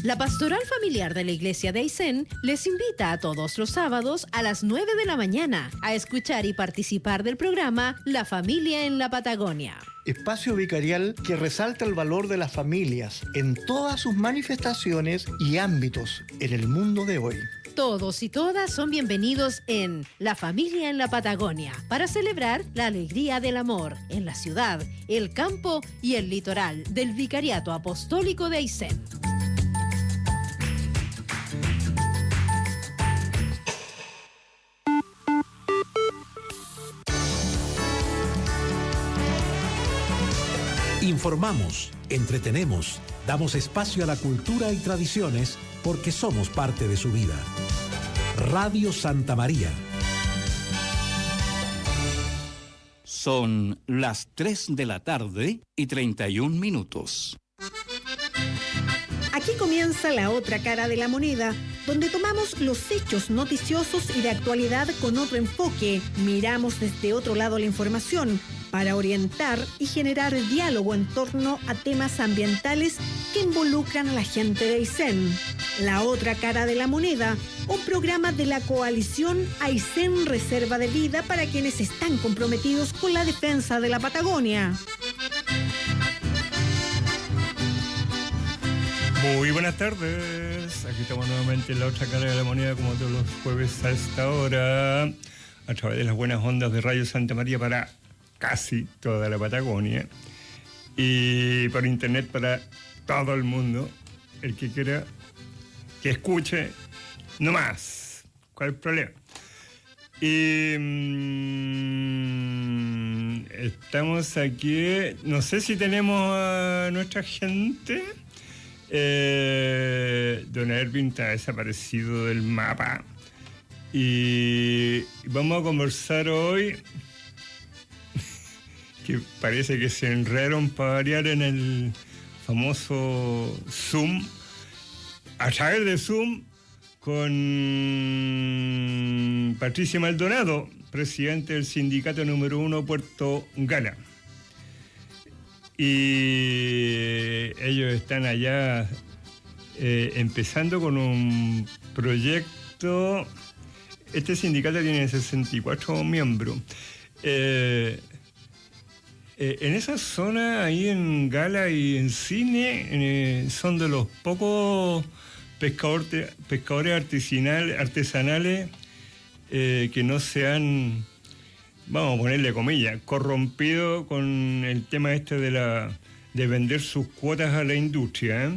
La Pastoral Familiar de la Iglesia de Aysén les invita a todos los sábados a las 9 de la mañana a escuchar y participar del programa La Familia en la Patagonia. Espacio vicarial que resalta el valor de las familias en todas sus manifestaciones y ámbitos en el mundo de hoy. Todos y todas son bienvenidos en La Familia en la Patagonia para celebrar la alegría del amor en la ciudad, el campo y el litoral del Vicariato Apostólico de Aysén. Informamos, entretenemos, damos espacio a la cultura y tradiciones porque somos parte de su vida. Radio Santa María. Son las 3 de la tarde y 31 minutos. Aquí comienza La Otra Cara de la Moneda, donde tomamos los hechos noticiosos y de actualidad con otro enfoque. Miramos desde otro lado la información para orientar y generar diálogo en torno a temas ambientales que involucran a la gente de Aysén. La Otra Cara de la Moneda, un programa de la coalición Aysén Reserva de Vida para quienes están comprometidos con la defensa de la Patagonia. Muy buenas tardes, aquí estamos nuevamente en La Otra Cara de la Moneda como todos los jueves a esta hora, a través de las buenas ondas de Radio Santa María para casi toda la Patagonia y por internet para todo el mundo, el que quiera que escuche, no más, ¿cuál es el problema? Y estamos aquí, no sé si tenemos a nuestra gente. Don Erwin está desaparecido del mapa y vamos a conversar hoy que parece que se enredaron para variar en el famoso Zoom, a través de Zoom, con Patricia Maldonado, presidente del sindicato número 1 Puerto Gala. Y ellos están allá empezando con un proyecto. Este sindicato tiene 64 miembros. En esa zona, ahí en Gala y en Cine, son de los pocos pescadores artesanales que no se han, vamos a ponerle comillas, corrompido con el tema este de vender sus cuotas a la industria.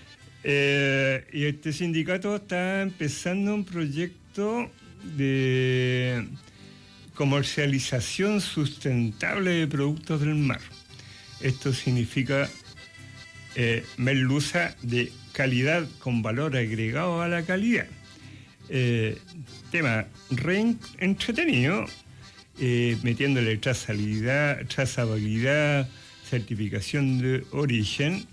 Y este sindicato está empezando un proyecto de comercialización sustentable de productos del mar. Esto significa merluza de calidad con valor agregado a la calidad. Tema re entretenido, metiéndole trazabilidad, certificación de origen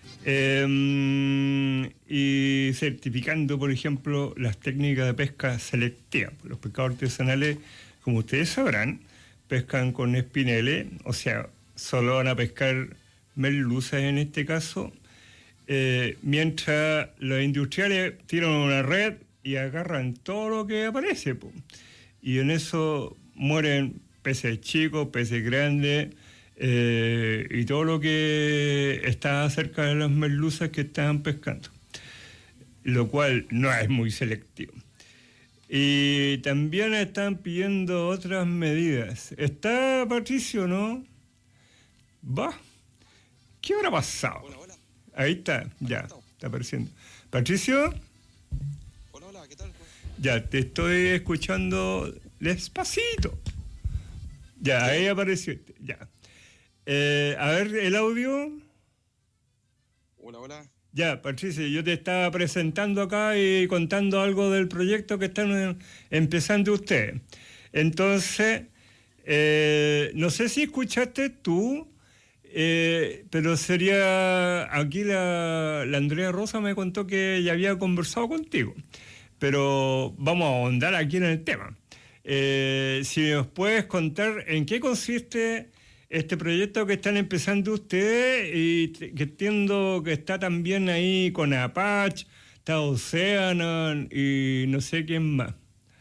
y certificando, por ejemplo, las técnicas de pesca selectiva. Los pescadores artesanales, como ustedes sabrán, pescan con espineles, o sea, solo van a pescar merluzas en este caso, mientras los industriales tiran una red y agarran todo lo que aparece, po. Y en eso mueren peces chicos, peces grandes, y todo lo que está cerca de las merluzas que estaban pescando, lo cual no es muy selectivo. Y también están pidiendo otras medidas. ¿Está Patricio, no? ¿Va? ¿Qué habrá pasado? Hola, hola. Ahí está, ya, está apareciendo. ¿Patricio? Hola, hola, ¿qué tal? Ya, te estoy escuchando despacito. Ya, ahí apareció, ya. A ver, el audio. Hola, hola. Ya, Patricio, yo te estaba presentando acá y contando algo del proyecto que están empezando ustedes. Entonces, no sé si escuchaste tú, pero sería... Aquí la Andrea Rosa me contó que ya había conversado contigo, pero vamos a ahondar aquí en el tema. Si nos puedes contar en qué consiste este proyecto que están empezando ustedes y que entiendo que está también ahí con Apache, está Océano y no sé quién más.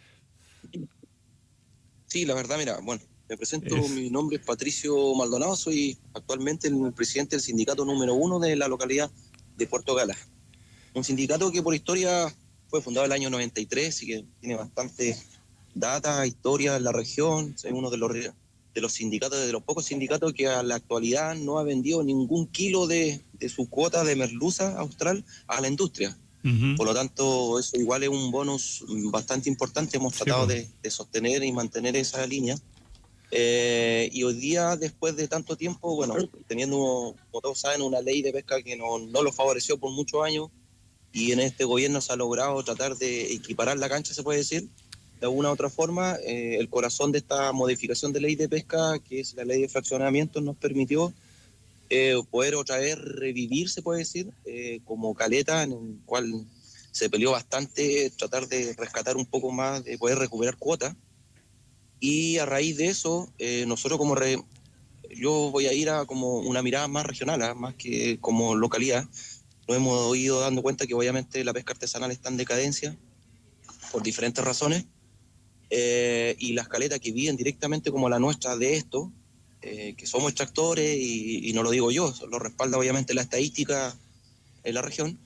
Sí, la verdad, mira, bueno, me presento, mi nombre es Patricio Maldonado, soy actualmente el presidente del sindicato número 1 de la localidad de Puerto Gala. Un sindicato que por historia fue fundado en el año 93, así que tiene bastante data, historia en la región. Es uno de los sindicatos, de los pocos sindicatos que a la actualidad no ha vendido ningún kilo de su cuota de merluza austral a la industria. Por lo tanto, eso igual es un bonus bastante importante. Hemos tratado de sostener y mantener esa línea. Y hoy día, después de tanto tiempo, bueno, teniendo, como todos saben, una ley de pesca que no lo favoreció por muchos años, y en este gobierno se ha logrado tratar de equiparar la cancha, se puede decir, de alguna u otra forma. El corazón de esta modificación de ley de pesca, que es la ley de fraccionamiento, nos permitió poder otra vez revivir, se puede decir, como caleta, en el cual se peleó bastante, tratar de rescatar un poco más, de poder recuperar cuotas. Y a raíz de eso, nosotros yo voy a ir a como una mirada más regional, más que como localidad. Nos hemos ido dando cuenta que obviamente la pesca artesanal está en decadencia por diferentes razones, y las caletas que viven directamente como la nuestra de esto, que somos extractores, y no lo digo yo, lo respalda obviamente la estadística en la región,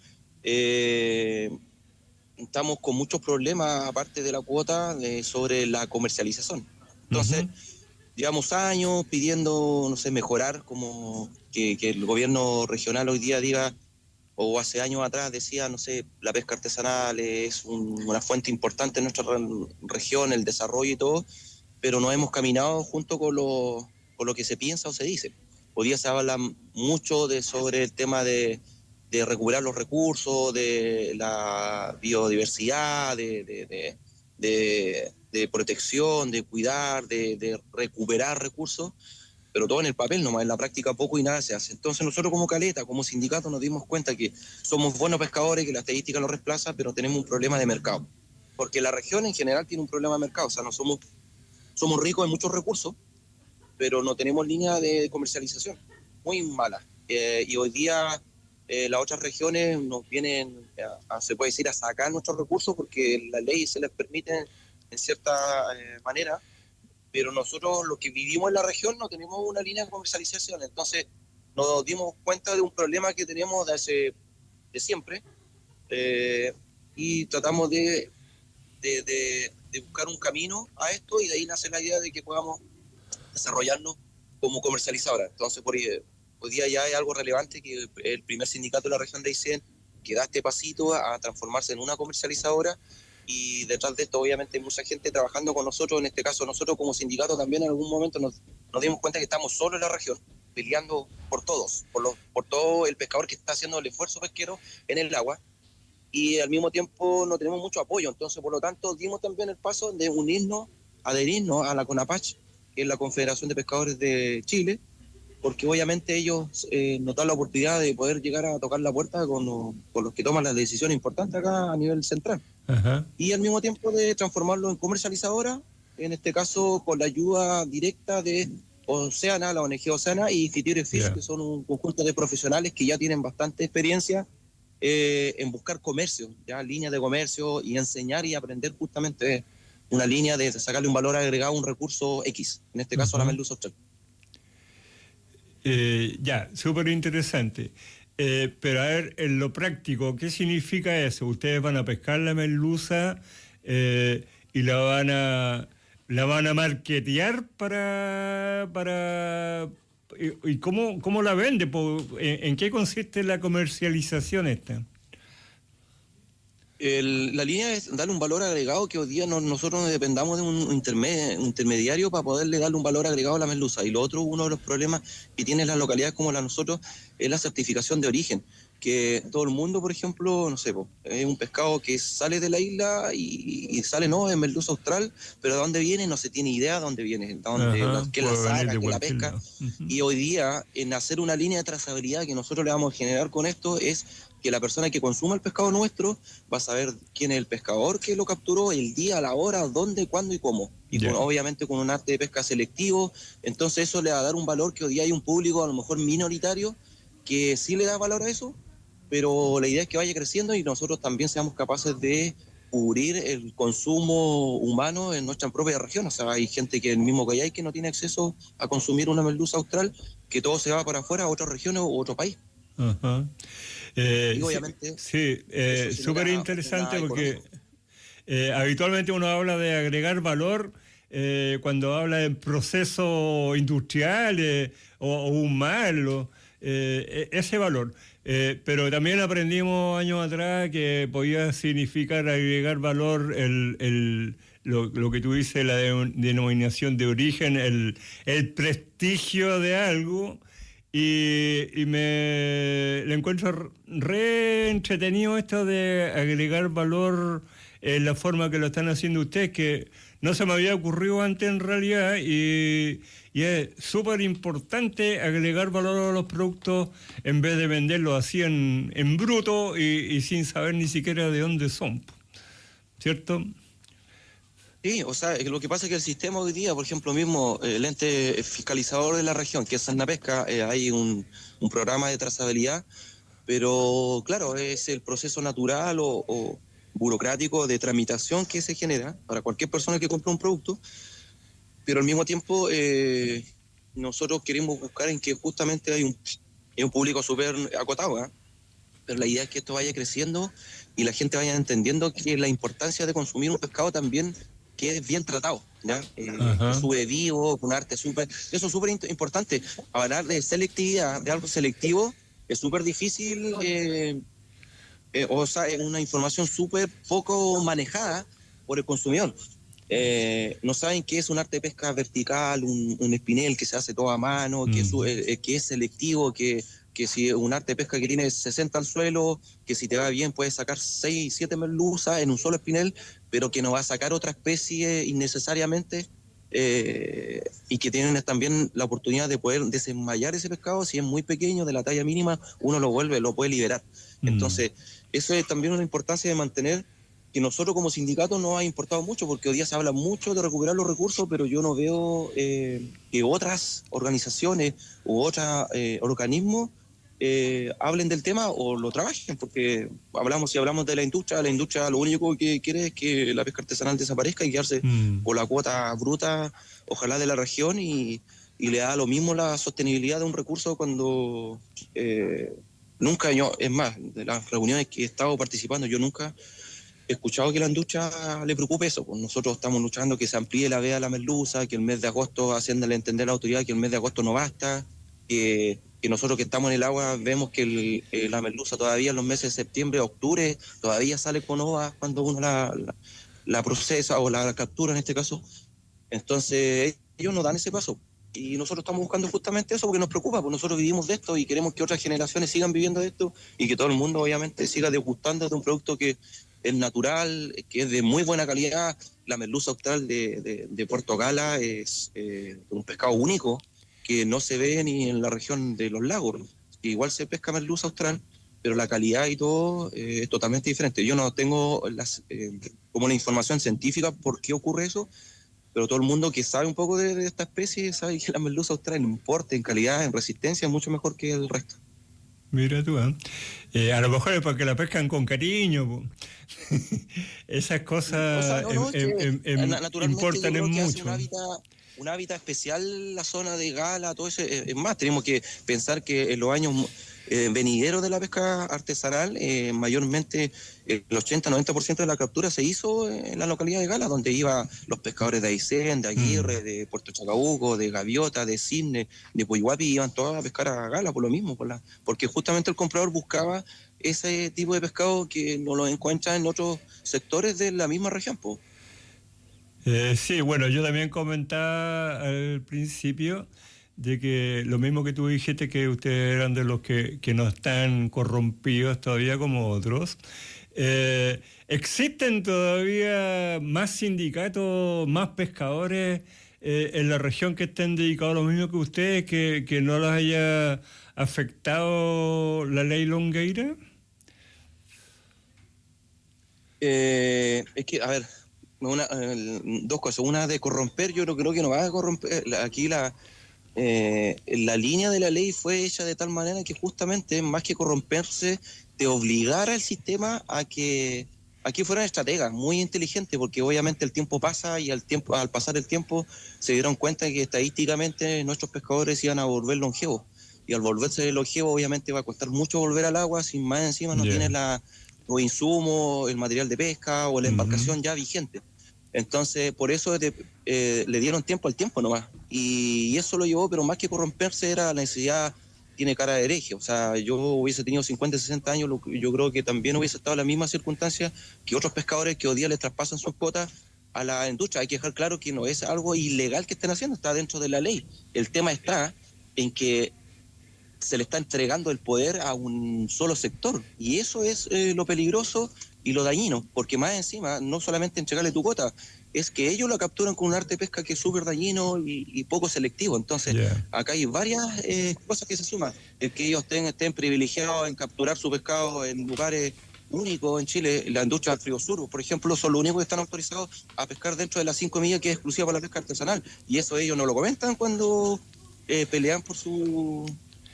estamos con muchos problemas, aparte de la cuota, sobre la comercialización. Entonces, llevamos años pidiendo, no sé, mejorar, como que el gobierno regional hoy día diga, o hace años atrás decía, no sé, la pesca artesanal es una fuente importante en nuestra región, el desarrollo y todo, pero no hemos caminado junto con lo que se piensa o se dice. Hoy día se habla mucho sobre el tema de recuperar los recursos, de la biodiversidad, de protección, de cuidar, de recuperar recursos, pero todo en el papel nomás, en la práctica poco y nada se hace. Entonces nosotros como caleta, como sindicato, nos dimos cuenta que somos buenos pescadores, que la estadística lo reemplaza, pero tenemos un problema de mercado. Porque la región en general tiene un problema de mercado, o sea, no somos ricos en muchos recursos, pero no tenemos línea de comercialización, muy mala. Y hoy día las otras regiones nos vienen, se puede decir, a sacar nuestros recursos porque la ley se les permite en cierta manera, pero nosotros los que vivimos en la región no tenemos una línea de comercialización. Entonces nos dimos cuenta de un problema que tenemos de siempre, y tratamos de buscar un camino a esto, y de ahí nace la idea de que podamos desarrollarnos como comercializadora. Entonces hoy día ya es algo relevante que el primer sindicato de la región de Aysén, que da este pasito a transformarse en una comercializadora, y detrás de esto obviamente hay mucha gente trabajando con nosotros. En este caso nosotros como sindicato también en algún momento nos dimos cuenta que estamos solos en la región, peleando por todos, por todo el pescador que está haciendo el esfuerzo pesquero en el agua, y al mismo tiempo no tenemos mucho apoyo. Entonces, por lo tanto, dimos también el paso de adherirnos a la CONAPACH, que es la Confederación de Pescadores de Chile, porque obviamente ellos nos dan la oportunidad de poder llegar a tocar la puerta con los que toman las decisiones importantes acá a nivel central. Ajá. Y al mismo tiempo de transformarlo en comercializadora, en este caso con la ayuda directa de Océana, la ONG Océana y Fitiere Fish, que son un conjunto de profesionales que ya tienen bastante experiencia en buscar comercio, ya líneas de comercio, y enseñar y aprender justamente una línea de sacarle un valor agregado a un recurso X, en este caso a la merluza austral. Súper interesante. Pero a ver, en lo práctico, ¿qué significa eso? Ustedes van a pescar la merluza y la van a marketear para ¿y cómo la vende? ¿En qué consiste la comercialización esta? La línea es darle un valor agregado, que hoy día nosotros no dependamos de un intermediario para poderle darle un valor agregado a la merluza. Y lo otro, uno de los problemas que tienen las localidades como la de nosotros, es la certificación de origen. que todo el mundo, por ejemplo, no sé, es un pescado que sale de la isla y sale, no, es merluza austral, pero ¿de dónde viene? No se tiene idea de dónde viene, quién la saca, quién la pesca. Y hoy día, en hacer una línea de trazabilidad que nosotros le vamos a generar con esto, es que la persona que consuma el pescado nuestro va a saber quién es el pescador que lo capturó, el día, la hora, dónde, cuándo y cómo. Y obviamente con un arte de pesca selectivo, entonces eso le va a dar un valor que hoy día hay un público a lo mejor minoritario que sí le da valor a eso, pero la idea es que vaya creciendo y nosotros también seamos capaces de cubrir el consumo humano en nuestra propia región. O sea, hay gente que en el mismo Callay que no tiene acceso a consumir una merluza austral, que todo se va para afuera a otras regiones u otro país. Y obviamente... Sí, súper interesante porque habitualmente uno habla de agregar valor cuando habla de procesos industriales o humanos, ese valor. Pero también aprendimos años atrás que podía significar agregar valor lo que tú dices, la denominación de origen, el prestigio de algo, y le encuentro re entretenido esto de agregar valor en la forma que lo están haciendo ustedes, que no se me había ocurrido antes en realidad, y es súper importante agregar valor a los productos en vez de venderlos así en bruto y sin saber ni siquiera de dónde son, ¿cierto? Sí, o sea, lo que pasa es que el sistema hoy día, por ejemplo, mismo el ente fiscalizador de la región, que es Sanapesca, hay un programa de trazabilidad, pero claro, es el proceso natural o burocrático de tramitación que se genera para cualquier persona que compra un producto, pero al mismo tiempo nosotros queremos buscar en que justamente hay un público súper acotado, pero la idea es que esto vaya creciendo y la gente vaya entendiendo que la importancia de consumir un pescado también que es bien tratado, ¿ya? Que sube vivo, con arte súper... Eso es súper importante. Hablar de selectividad, de algo selectivo, es súper difícil, o sea, es una información súper poco manejada por el consumidor. No saben qué es un arte de pesca vertical, un espinel que se hace todo a mano, que es selectivo, que si un arte de pesca que tiene 60 al suelo, que si te va bien puedes sacar 6, 7 merluzas en un solo espinel, pero que no va a sacar otra especie innecesariamente, y que tienen también la oportunidad de poder desenmayar ese pescado. Si es muy pequeño, de la talla mínima, uno lo puede liberar. Entonces, eso es también una importancia de mantener, que nosotros como sindicato nos ha importado mucho, porque hoy día se habla mucho de recuperar los recursos, pero yo no veo que otras organizaciones u otros organismos hablen del tema o lo trabajen, porque si hablamos de la industria lo único que quiere es que la pesca artesanal desaparezca y quedarse con la cuota bruta, ojalá de la región, y le da lo mismo la sostenibilidad de un recurso cuando nunca, es más, de las reuniones que he estado participando, yo nunca he escuchado que a la industria le preocupe eso. Pues nosotros estamos luchando que se amplíe la veda de la merluza, que el mes de agosto, haciéndole entender a la autoridad que el mes de agosto no basta, que nosotros que estamos en el agua vemos que la merluza todavía en los meses de septiembre, octubre, todavía sale con ova cuando uno la procesa o la captura en este caso. Entonces ellos no dan ese paso. Y nosotros estamos buscando justamente eso porque nos preocupa, porque nosotros vivimos de esto y queremos que otras generaciones sigan viviendo de esto y que todo el mundo obviamente siga degustando de un producto que es natural, que es de muy buena calidad. La merluza austral de Puerto Gala es un pescado único que no se ve ni en la región de los lagos. Igual se pesca merluza austral, pero la calidad y todo es totalmente diferente. Yo no tengo como la información científica por qué ocurre eso, pero todo el mundo que sabe un poco de esta especie sabe que la merluza austral en porte, en calidad, en resistencia es mucho mejor que el resto. Mira tú, a lo mejor es porque la pescan con cariño. Esas cosas importan en mucho. Un hábitat especial la zona de Gala, todo eso. Es más, tenemos que pensar que en los años venideros de la pesca artesanal, mayormente el 80-90% de la captura se hizo en la localidad de Gala, donde iban los pescadores de Aysén, de Aguirre, de Puerto Chacabuco, de Gaviota, de Cisne, de Poihuapi, iban todos a pescar a Gala por lo mismo, porque justamente el comprador buscaba ese tipo de pescado que no lo encuentra en otros sectores de la misma región, sí, bueno, yo también comentaba al principio de que lo mismo que tú dijiste, que ustedes eran de los que no están corrompidos todavía como otros. ¿Existen todavía más sindicatos, más pescadores en la región que estén dedicados a lo mismo que ustedes, que no los haya afectado la ley Longueira? Es que, a ver, dos cosas. Una de corromper, yo creo que no va a corromper. Aquí la línea de la ley fue hecha de tal manera que justamente, más que corromperse, te obligara el sistema a que aquí fueran estrategas muy inteligentes, porque obviamente el tiempo pasa y al pasar el tiempo se dieron cuenta que estadísticamente nuestros pescadores iban a volver longevos, y al volverse longevos obviamente va a costar mucho volver al agua, sin más encima no tienes los insumos, el material de pesca o la embarcación ya vigente. Entonces por eso le dieron tiempo al tiempo nomás, y eso lo llevó, pero más que corromperse era la necesidad. Tiene cara de hereje. O sea, yo hubiese tenido 50, 60 años, yo creo que también hubiese estado en la misma circunstancia que otros pescadores que hoy día les traspasan sus cuotas a la industria. Hay que dejar claro que no es algo ilegal que estén haciendo, está dentro de la ley. El tema está en que se le está entregando el poder a un solo sector, y eso es lo peligroso y lo dañino, porque más encima, no solamente entregarle tu cuota, es que ellos lo capturan con un arte de pesca que es súper dañino y poco selectivo. Entonces, acá hay varias cosas que se suman. El que ellos estén privilegiados en capturar su pescado en lugares únicos en Chile. La industria del Río Sur, por ejemplo, son los únicos que están autorizados a pescar dentro de las 5 millas, que es exclusiva para la pesca artesanal. Y eso ellos no lo comentan cuando pelean por su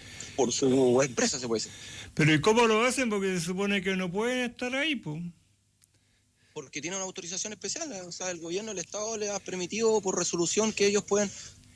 empresa, se puede decir. Pero ¿y cómo lo hacen? Porque se supone que no pueden estar ahí, pues. Porque tienen una autorización especial, o sea, el gobierno del Estado les ha permitido por resolución que ellos puedan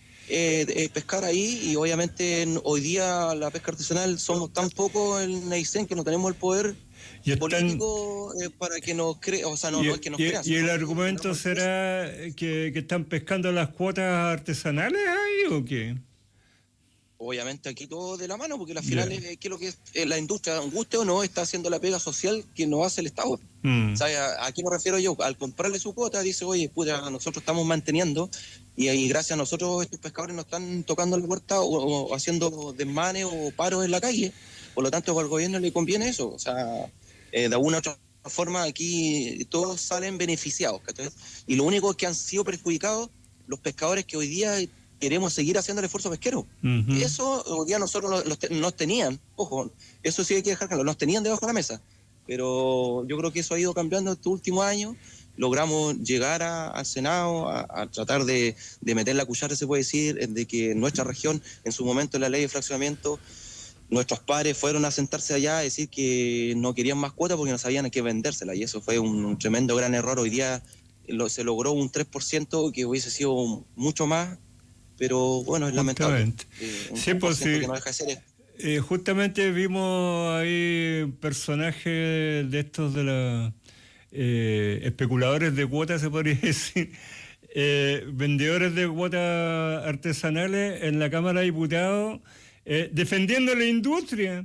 pescar ahí, y obviamente hoy día la pesca artesanal somos tan pocos en Neisén que no tenemos el poder político para que nos crean, o sea, no es que nos crean. ¿Y el argumento será que están pescando las cuotas artesanales ahí o qué? Obviamente aquí todo de la mano, porque al final es lo que es la industria, guste o no, está haciendo la pega social que no hace el Estado. O sea, ¿a qué me refiero yo? Al comprarle su cuota, dice, oye, puta, nosotros estamos manteniendo, y ahí gracias a nosotros estos pescadores nos están tocando la puerta o haciendo desmanes o paros en la calle. Por lo tanto, al gobierno le conviene eso. O sea, de alguna u otra forma aquí todos salen beneficiados, ¿cachai? Y lo único que han sido perjudicados los pescadores que hoy día queremos seguir haciendo el esfuerzo pesquero. Y eso hoy día nosotros nos tenían, ojo, eso sí hay que dejar claro, nos tenían debajo de la mesa. Pero yo creo que eso ha ido cambiando estos últimos años. Logramos llegar al Senado a tratar de meter la cuchara, se puede decir, de que en nuestra región, en su momento en la ley de fraccionamiento, nuestros padres fueron a sentarse allá a decir que no querían más cuotas porque no sabían a qué vendérsela, y eso fue un tremendo gran error. Hoy día se logró un 3% que hubiese sido mucho más, pero bueno, es lamentable. Sí, pues sí. Que no deja de ser esto. Justamente vimos ahí personajes de estos de los especuladores de cuotas, se podría decir, vendedores de cuotas artesanales en la Cámara de Diputados, defendiendo la industria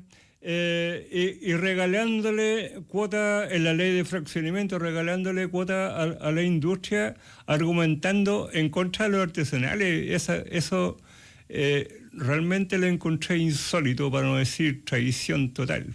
y regalándole cuotas en la ley de fraccionamiento, regalándole cuotas a la industria, argumentando en contra de los artesanales. Eso realmente lo encontré insólito, para no decir traición total.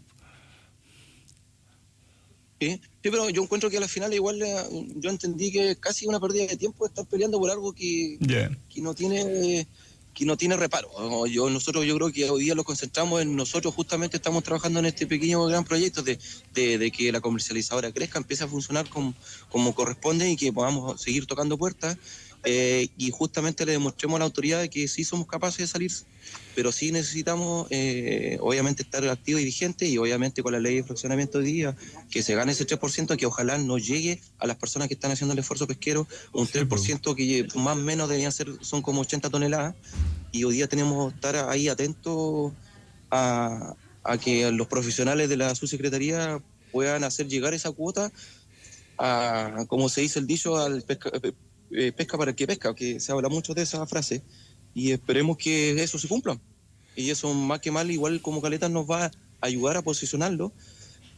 Sí, pero yo encuentro que al final igual yo entendí que casi una pérdida de tiempo estar peleando por algo que no tiene reparo. Yo creo que hoy día lo concentramos en nosotros. Justamente estamos trabajando en este pequeño gran proyecto de que la comercializadora crezca, empiece a funcionar como corresponde y que podamos seguir tocando puertas. Y justamente le demostremos a la autoridad que sí somos capaces de salir, pero sí necesitamos obviamente estar activos y vigentes, y obviamente con la ley de fraccionamiento hoy día que se gane ese 3%, que ojalá no llegue a las personas que están haciendo el esfuerzo pesquero, un 3% que más o menos deberían ser, son como 80 toneladas, y hoy día tenemos que estar ahí atentos a que los profesionales de la subsecretaría puedan hacer llegar esa cuota a, como se dice el dicho, al pesca para el que pesca, que se habla mucho de esa frase, y esperemos que eso se cumpla. Y eso más que mal, igual como Caleta nos va a ayudar a posicionarlo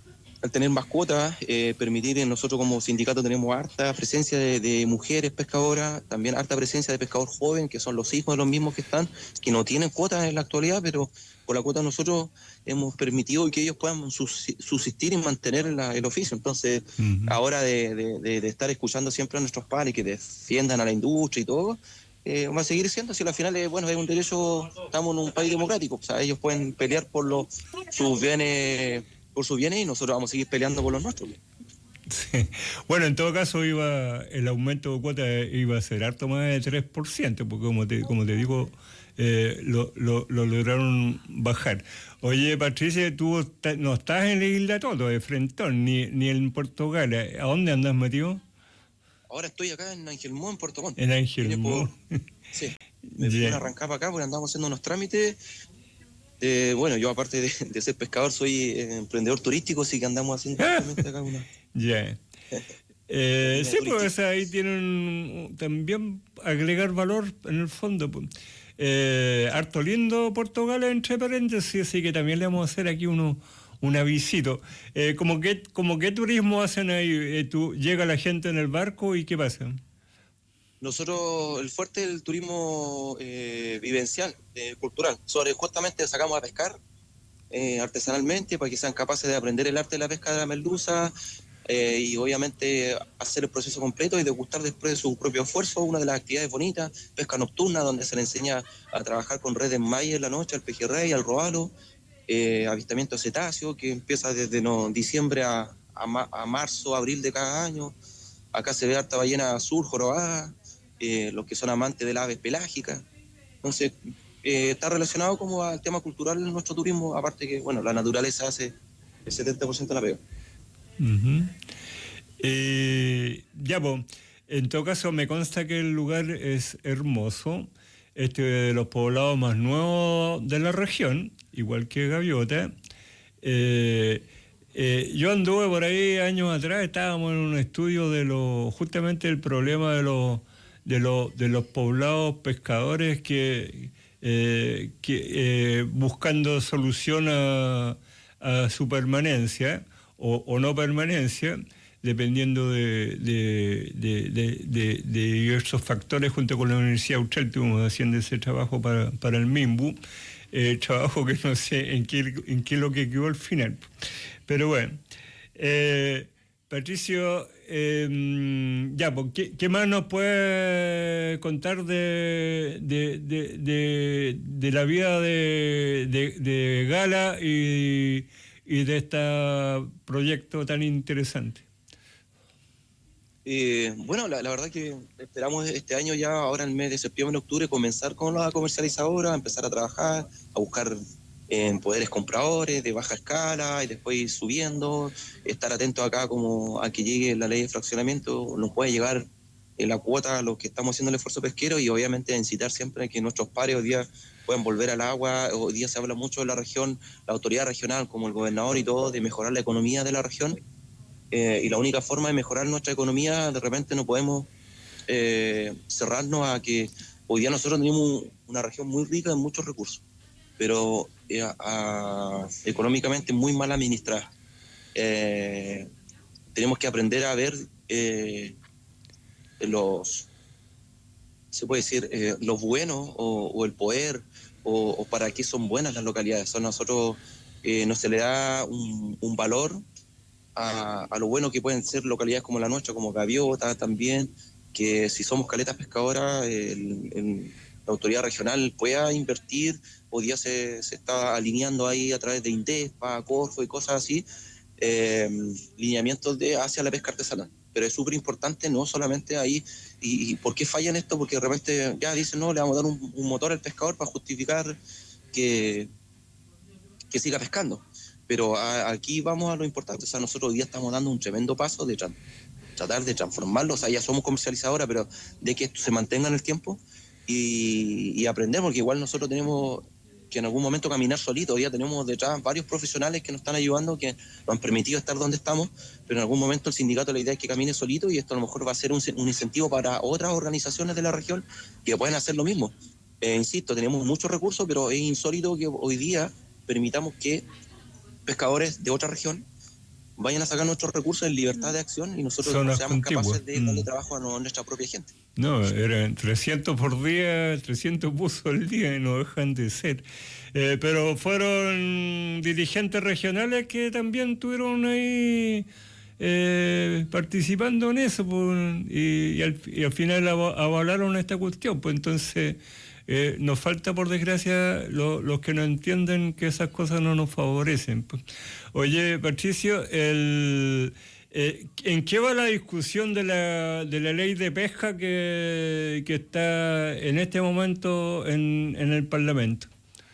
al tener más cuotas, permitir, nosotros como sindicato tenemos harta presencia de mujeres pescadoras, también harta presencia de pescador joven, que son los hijos de los mismos que no tienen cuotas en la actualidad, pero con la cuota nosotros hemos permitido que ellos puedan subsistir y mantener el oficio. Entonces, ahora de estar escuchando siempre a nuestros padres que defiendan a la industria y todo, va a seguir siendo, si al final es un derecho, estamos en un país democrático, o sea, ellos pueden pelear por sus bienes y nosotros vamos a seguir peleando por los nuestros. Sí. Bueno, en todo caso el aumento de cuota iba a ser harto más de 3%, porque como te digo, lo lograron bajar. Oye, Patricia, tú no estás en la Isla Toto, de Frentón, ni en Puerto Gala. ¿A dónde andas metido? Ahora estoy acá en Angelmó, en Puerto Montt. En Angelmó. Sí, me fui a arrancar para acá porque andamos haciendo unos trámites. Yo aparte de ser pescador soy emprendedor turístico, así que andamos haciendo acá una... Ya. Sí, pues ahí tienen también agregar valor en el fondo. Harto lindo Puerto Gala, entre paréntesis, así que también le vamos a hacer aquí una visita. ¿Cómo qué turismo hacen ahí? ¿Llega la gente en el barco y qué pasa? Nosotros, el fuerte del turismo vivencial, cultural. Justamente sacamos a pescar artesanalmente para que sean capaces de aprender el arte de la pesca de la merluza y obviamente hacer el proceso completo y degustar después de su propio esfuerzo una de las actividades bonitas, pesca nocturna, donde se le enseña a trabajar con redes malla en la noche, al pejerrey, al robalo, avistamiento de cetáceos, que empieza desde diciembre a marzo, abril de cada año. Acá se ve harta ballena azul, jorobada, los que son amantes de las aves pelágicas. Entonces, está relacionado como al tema cultural en nuestro turismo, aparte que, la naturaleza hace el 70% de la pega. En todo caso, me consta que el lugar es hermoso, de los poblados más nuevos de la región, igual que Gaviota. Yo anduve por ahí años atrás, estábamos en un estudio justamente el problema de los poblados pescadores que buscando solución a su permanencia o no permanencia, dependiendo de diversos factores. Junto con la Universidad Austral estuvimos haciendo ese trabajo para el MIMBU, trabajo que no sé en qué es lo que quedó al final. Pero bueno, Patricio, ¿qué más nos puede contar de la vida de Gala y de este proyecto tan interesante? La verdad que esperamos este año ya, ahora en el mes de septiembre, octubre, comenzar con la comercializadora, empezar a trabajar, a buscar poderes compradores de baja escala y después ir subiendo, estar atentos acá como a que llegue la ley de fraccionamiento, nos puede llegar la cuota a los que estamos haciendo el esfuerzo pesquero y obviamente incitar siempre a que nuestros pares hoy día puedan volver al agua. Hoy día se habla mucho de la región, la autoridad regional como el gobernador y todo, de mejorar la economía de la región y la única forma de mejorar nuestra economía, de repente no podemos cerrarnos a que hoy día nosotros tenemos una región muy rica en muchos recursos, pero económicamente muy mal administrada. Tenemos que aprender a ver los buenos o el poder o para qué son buenas las localidades. Nosotros no se le da un valor a lo bueno que pueden ser localidades como la nuestra, como Gaviota también, que si somos caletas pescadoras, la autoridad regional pueda invertir. Hoy día se está alineando ahí a través de INDESPA, Corfo y cosas así, lineamientos hacia la pesca artesanal. Pero es súper importante, no solamente ahí. ¿Y por qué fallan esto? Porque de repente ya dicen, no, le vamos a dar un motor al pescador para justificar que siga pescando. Pero aquí vamos a lo importante. O sea, nosotros hoy día estamos dando un tremendo paso de tratar de transformarlo. O sea, ya somos comercializadora, pero de que esto se mantenga en el tiempo y aprender, porque igual nosotros tenemos que en algún momento caminar solito. Hoy día tenemos detrás varios profesionales que nos están ayudando, que nos han permitido estar donde estamos, pero en algún momento el sindicato, la idea es que camine solito, y esto a lo mejor va a ser un incentivo para otras organizaciones de la región que pueden hacer lo mismo. Insisto, tenemos muchos recursos, pero es insólito que hoy día permitamos que pescadores de otra región vayan a sacar nuestros recursos en libertad de acción y nosotros Zonas seamos contiguas. capaces de darle trabajo a nuestra propia gente. No, eran 300 por día, 300 buzos al día y no dejan de ser. Pero fueron dirigentes regionales que también estuvieron ahí participando en eso, pues, y al final avalaron esta cuestión. Pues entonces nos falta, por desgracia, los que no entienden que esas cosas no nos favorecen. Pues. Oye, Patricio, ¿en qué va la discusión de la ley de pesca que está en este momento en el Parlamento?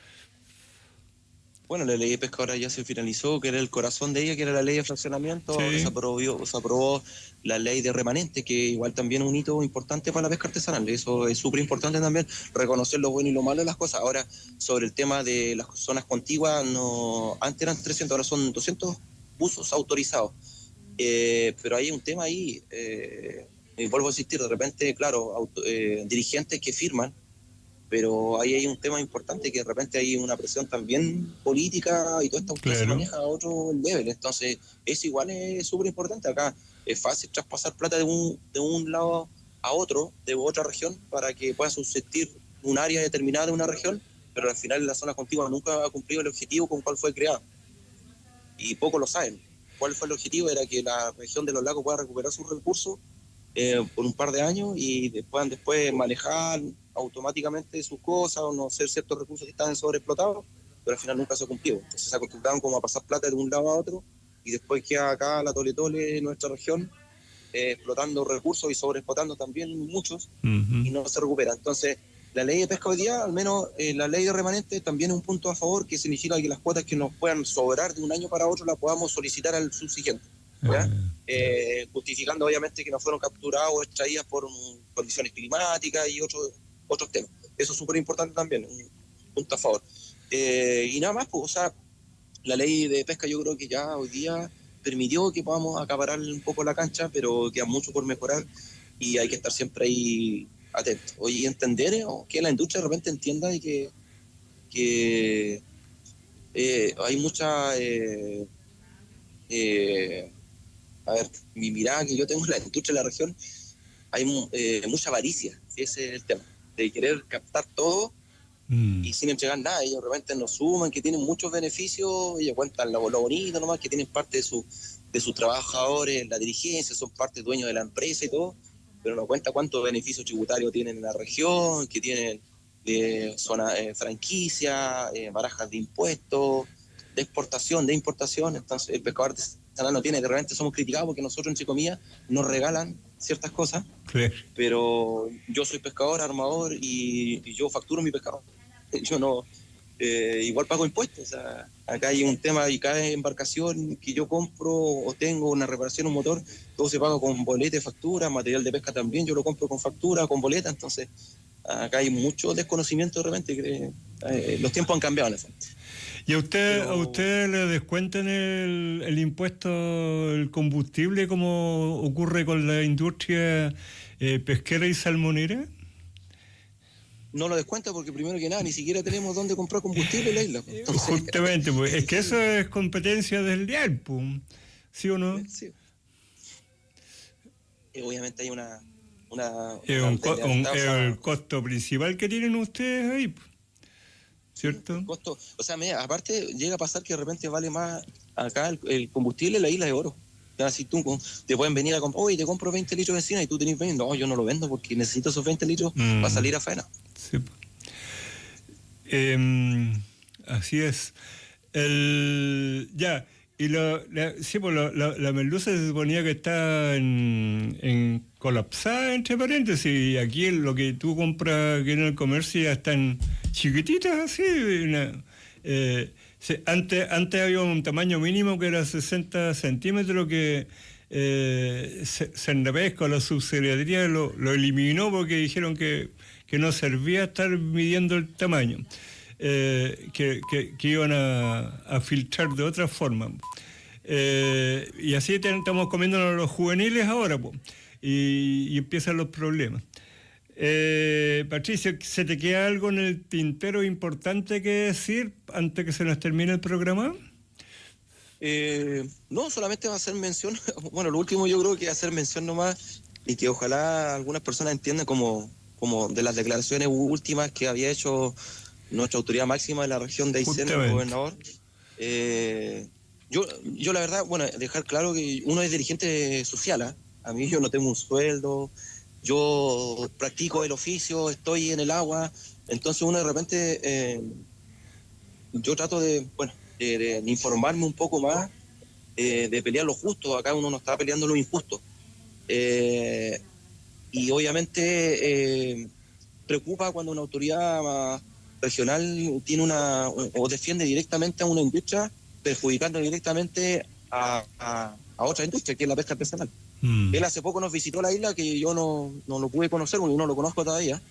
Bueno, la ley de pesca ahora ya se finalizó, que era el corazón de ella, que era la ley de fraccionamiento. Sí. Se aprobó la ley de remanente, que igual también es un hito importante para la pesca artesanal. Eso es súper importante también, reconocer lo bueno y lo malo de las cosas. Ahora, sobre el tema de las zonas contiguas, antes eran 300, ahora son 200 buzos autorizados. Pero hay un tema ahí, y vuelvo a insistir, de repente, claro, dirigentes que firman, pero ahí hay un tema importante, que de repente hay una presión también política y toda esta cuestión se maneja a otro nivel. Entonces, eso igual es súper importante. Acá es fácil traspasar plata de un lado a otro, de otra región, para que pueda subsistir un área determinada de una región, pero al final la zona contigua nunca ha cumplido el objetivo con cual fue creada. Y pocos lo saben. ¿Cuál fue el objetivo? Era que la región de los lagos pueda recuperar sus recursos por un par de años y puedan después manejar automáticamente sus cosas o no ser ciertos recursos que estaban sobreexplotados, pero al final nunca se cumplió. Entonces se acostumbraron como a pasar plata de un lado a otro y después queda acá la tole-tole en nuestra región explotando recursos y sobreexplotando también muchos y no se recupera. Entonces la ley de pesca hoy día, al menos la ley de remanente, también es un punto a favor, que significa que las cuotas que nos puedan sobrar de un año para otro las podamos solicitar al subsiguiente, justificando obviamente que no fueron capturadas o extraídas por condiciones climáticas y otros temas. Eso es súper importante también, un punto a favor. Y nada más, pues, o sea, la ley de pesca yo creo que ya hoy día permitió que podamos acaparar un poco la cancha, pero queda mucho por mejorar y hay que estar siempre ahí atentos. Y entender que la industria de repente entienda y que hay mucha... a ver, mi mirada que yo tengo en la industria de la región, hay mucha avaricia, ¿sí? Ese es el tema, de querer captar todo y sin entregar nada. Ellos de repente nos suman que tienen muchos beneficios, ellos cuentan lo bonito nomás, que tienen parte de sus trabajadores, la dirigencia, son parte dueños de la empresa y todo, pero no cuenta cuántos beneficios tributarios tienen en la región, que tienen zona franquicia, barajas de impuestos, de exportación, de importación. Entonces el pescador artesanal no tiene, de repente somos criticados porque nosotros, entre comillas, nos regalan ciertas cosas, pero yo soy pescador, armador y yo facturo mi pescado. Yo no, igual pago impuestos. O sea, acá hay un tema y cada embarcación que yo compro o tengo una reparación, un motor, todo se paga con boleta de factura, material de pesca también, yo lo compro con factura, con boleta. Entonces acá hay mucho desconocimiento de repente, que los tiempos han cambiado en eso. ¿Y a usted le descuentan el impuesto, el combustible, como ocurre con la industria pesquera y salmonera? No lo descuenta porque primero que nada ni siquiera tenemos dónde comprar combustible en la isla. Entonces, justamente, pues, es que eso es competencia desleal, pues, ¿sí o no? Sí. Obviamente hay el costo principal que tienen ustedes ahí, ¿cierto? El costo, o sea, aparte llega a pasar que de repente vale más acá el combustible en la isla de Oro. O sea, si tú te pueden venir a comprar, oye, te compro 20 litros de benzina y tú tenés 20, no, yo no lo vendo porque necesito esos 20 litros para salir a faena. Sí. Así es. Y la merluza se suponía que está en colapsada, entre paréntesis, y aquí lo que tú compras aquí en el comercio ya están chiquititas, así. Antes había un tamaño mínimo que era 60 centímetros que Cernapesca, la subsecretaría, lo eliminó porque dijeron que no servía estar midiendo el tamaño, que iban a filtrar de otra forma. Y así estamos comiéndonos los juveniles ahora, y empiezan los problemas. Patricio, ¿se te queda algo en el tintero importante que decir antes que se nos termine el programa? No, solamente va a hacer mención, bueno, lo último yo creo que hacer mención nomás y que ojalá algunas personas entiendan como de las declaraciones últimas que había hecho nuestra autoridad máxima de la región de Aysén, el gobernador. Yo la verdad, bueno, dejar claro que uno es dirigente social, ¿eh? A mí yo no tengo un sueldo, yo practico el oficio, estoy en el agua, entonces uno de repente, yo trato de informarme un poco más, de pelear lo justo. Acá uno no está peleando lo injusto. Y obviamente preocupa cuando una autoridad regional tiene o defiende directamente a una industria, perjudicando directamente a otra industria, que es la pesca artesanal. Él hace poco nos visitó la isla, que yo no lo pude conocer, porque no lo conozco todavía.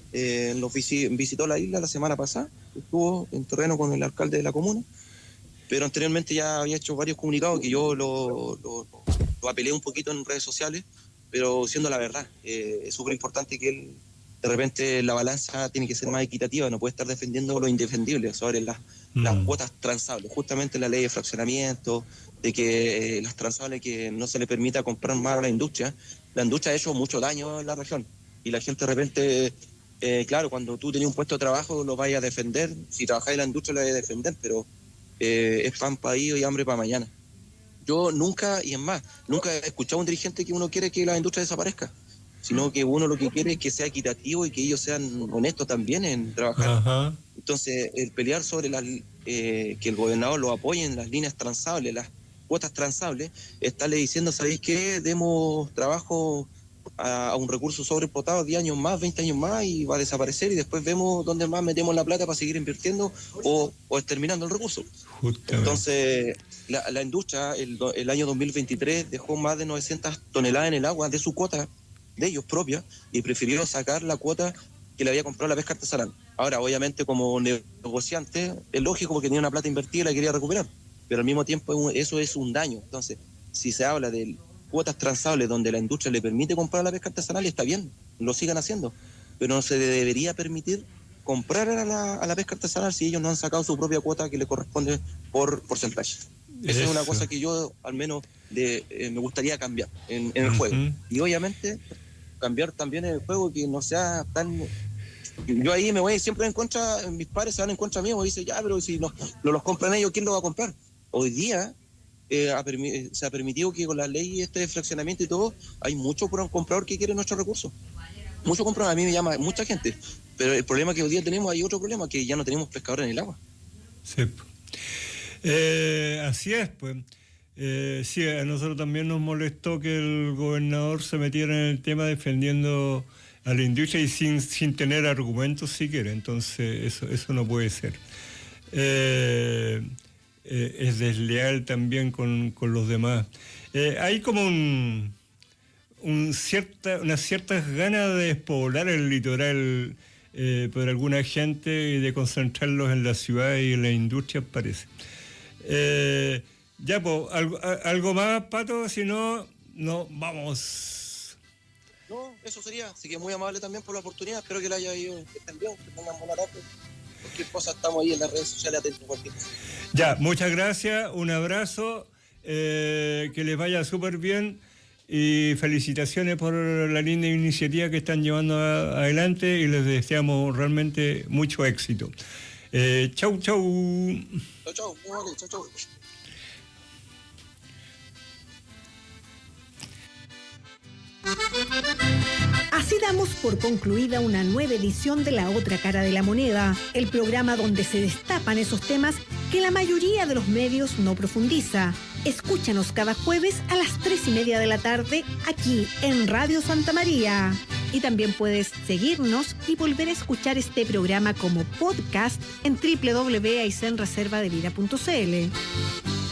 Visitó la isla la semana pasada, estuvo en terreno con el alcalde de la comuna, pero anteriormente ya había hecho varios comunicados que yo lo apelé un poquito en redes sociales, pero siendo la verdad, es súper importante que él, de repente la balanza tiene que ser más equitativa, no puede estar defendiendo lo indefendible sobre las cuotas transables, justamente la ley de fraccionamiento, de que las transables que no se le permita comprar más a la industria ha hecho mucho daño en la región, y la gente de repente, claro, cuando tú tenías un puesto de trabajo lo vayas a defender, si trabajáis en la industria lo vais a defender, pero es pan para hoy y hambre para mañana. Yo nunca he escuchado a un dirigente que uno quiere que la industria desaparezca, sino que uno lo que quiere es que sea equitativo y que ellos sean honestos también en trabajar. Ajá. Entonces, el pelear sobre que el gobernador lo apoye en las líneas transables, las cuotas transables, estarle diciendo, ¿sabéis qué? Demos trabajo a un recurso sobreexplotado 10 años más, 20 años más, y va a desaparecer, y después vemos dónde más metemos la plata para seguir invirtiendo o exterminando el recurso. Justamente. Entonces, la industria el año 2023 dejó más de 900 toneladas en el agua de su cuota, de ellos propias, y prefirió sacar la cuota que le había comprado la pesca artesanal. Ahora, obviamente, como negociante, es lógico porque tenía una plata invertida y la quería recuperar, pero al mismo tiempo eso es un daño. Entonces, si se habla de cuotas transables donde la industria le permite comprar la pesca artesanal, está bien, lo sigan haciendo, pero no se debería permitir comprar a la pesca artesanal si ellos no han sacado su propia cuota que le corresponde por porcentaje. Esa es una cosa que yo al menos me gustaría cambiar en el juego. Y obviamente cambiar también el juego, que no sea tan... Yo ahí me voy siempre en contra, mis padres se van en contra mío, me dicen, ya, pero si no los compran ellos, ¿quién lo va a comprar? Hoy día se ha permitido que con la ley de fraccionamiento y todo, hay mucho comprador que quiere nuestros recursos. Mucho comprador, a mí me llama mucha gente, pero el problema que hoy día tenemos, hay otro problema, que ya no tenemos pescadores en el agua. Sí. Así es, pues. Sí, a nosotros también nos molestó que el gobernador se metiera en el tema defendiendo a la industria y sin tener argumentos siquiera. Entonces eso no puede ser. Es desleal también con los demás. Hay como unas ciertas ganas de despoblar el litoral por alguna gente y de concentrarlos en la ciudad y en la industria, parece. Ya, pues, algo más, Pato, si no vamos. No, eso sería. Así que muy amable también por la oportunidad. Espero que la haya ido bien, que tengan buena tarde. Cualquier cosa, estamos ahí en las redes sociales atentos a cualquier cosa. Ya, muchas gracias, un abrazo, que les vaya súper bien y felicitaciones por la linda iniciativa que están llevando adelante y les deseamos realmente mucho éxito. Chau. Chau. Chau. Así damos por concluida una nueva edición de La Otra Cara de la Moneda, el programa donde se destapan esos temas que la mayoría de los medios no profundiza. Escúchanos cada jueves a las 3:30 de la tarde aquí en Radio Santa María. Y también puedes seguirnos y volver a escuchar este programa como podcast en www.aisenreservadevida.cl.